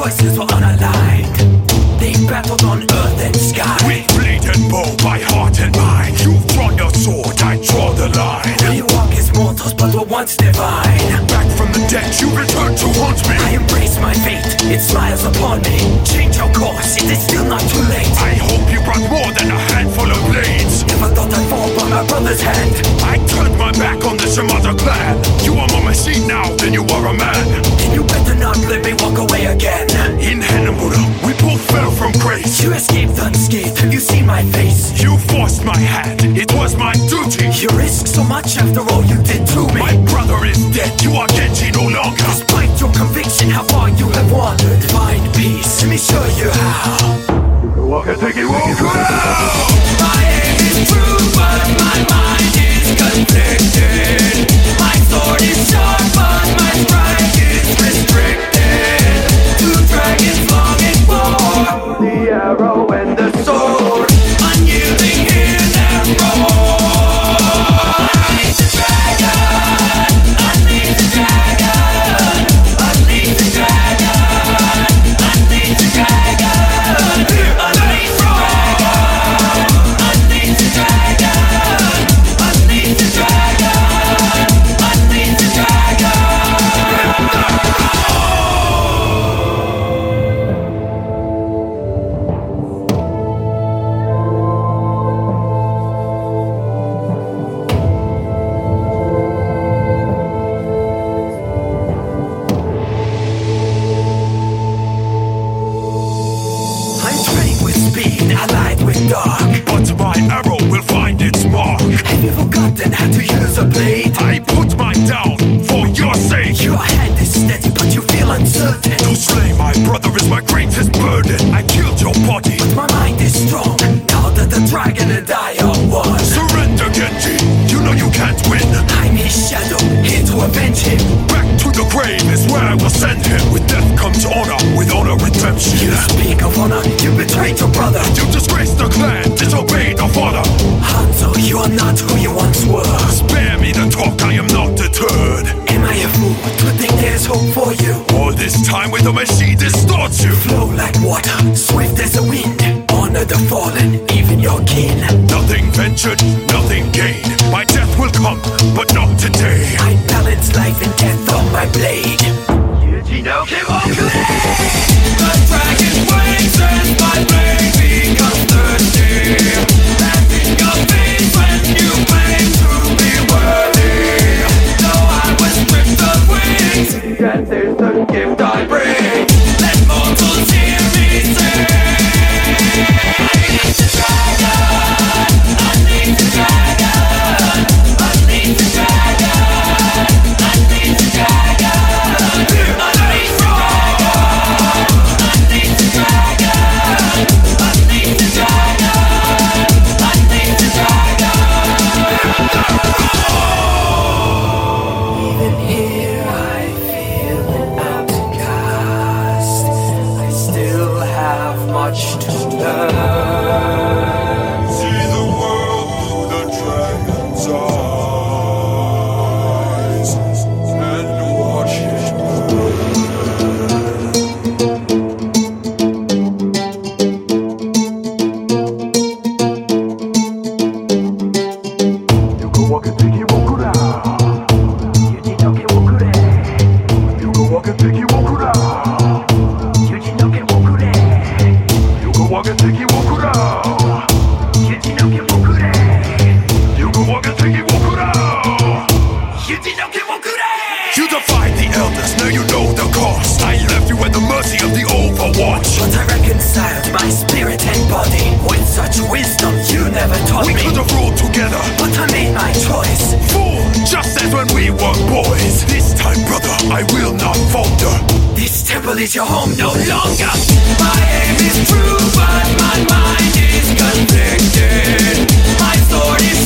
voices were unaligned. They battled on earth and sky. With blade and bow, by heart and mind. You've drawn your sword, I draw the line. We walk as mortals but were once divine. Back from the dead, you return to haunt me. I embrace my fate, it smiles upon me. Change your course, it is still not too late. I hope you brought more than a handful of blades. Never thought I'd fall by my brother's hand. I turned my back on the Shimada clan. You are more machine now than you are a man. Then you better not let me walk away again. In Hanamura, we both fell from grace. You escaped unscathed, have you seen my face? You forced my hand, it was my duty. You risked so much after all you did to me. My brother is dead, you are Genji no longer. Despite your conviction, how far you have wandered. Find peace, let me show you how. Walk and take it, walk out! My aim is true, but my mind is conflicted. My sword is sharp, but my strike is restricted. Two dragons longing for the arrow and the sword. Unyielding in their roar. Unleash the dragon! Unleash the dragon! Unleash the dragon! Unleash the dragon! Unleash the dragon! Unleash the dragon! Unleash the dragon! Unleash the dragon! I'm trained with speed, allied with dark. But my arrow will find its mark. Have you forgotten how to use a blade? I put mine down for your sake. Your hand is steady, but you feel uncertain. To slay my brother is my greatest burden. I killed your body. My mind is strong, now that the dragon and I are one. Surrender, Genji. You know you can't win. I'm his shadow, here to avenge him. Back to the grave is where I will send him. With death comes honor, with honor redemption. You speak of honor, you betrayed your brother. You disgraced the clan, disobeyed the father. Hanzo, you are not who you once were. Spare me the talk, I am not deterred. Am I a fool to think there's hope for you? All this time with the machine distorts you. Flow like water, swift as a wind. Honor the fallen, even your kin. Nothing ventured, nothing gained. My death will come, but not today. I balance life and death on my blade. The dragon waves as my blade becomes thirsty. Laugh in your face when you claim to be worthy. Though I was stripped of wings, death is the gift I bring. Let mortals hear me sing. Unleash the dragon! Unleash the dragon! Unleash the dragon! Unleash the dragon! Unleash the dragon! Unleash the dragon! Unleash the dragon! Unleash the dragon! Even here I feel an outcast. I still have much to learn. See the world through the dragon's eyes and watch it burn. You go walk and take it, walk around. You did not get walk around. You go walk and take it, walk around. You did not get walk around. You go walk and take it, walk around. You did not get walk around. You go walk and take it, walk around. You did not get walk around. You defied the elders, now you know the cost. I left you at the mercy of the Overwatch. But I reconciled my spirit and body. With such wisdom you never taught We me. could have ruled together. But I made my choice. Fool, just as when we were boys. This time, brother, I will not falter. This temple is your home no longer. My aim is true, but my mind is conflicted. My sword is